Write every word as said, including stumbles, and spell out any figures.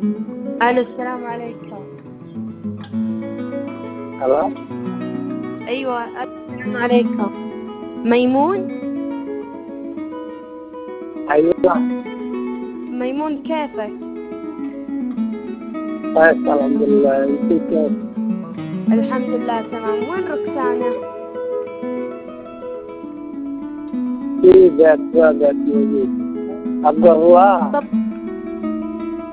ألو السلام عليكم. ألو. أيوة السلام عليكم. ميمون؟ أيوة. ميمون كيفك؟ كويس الحمد لله، أنت كيف؟ الحمد لله تمام. وين ركسانة؟ في بيت بيت موجود. أبغى هو. طب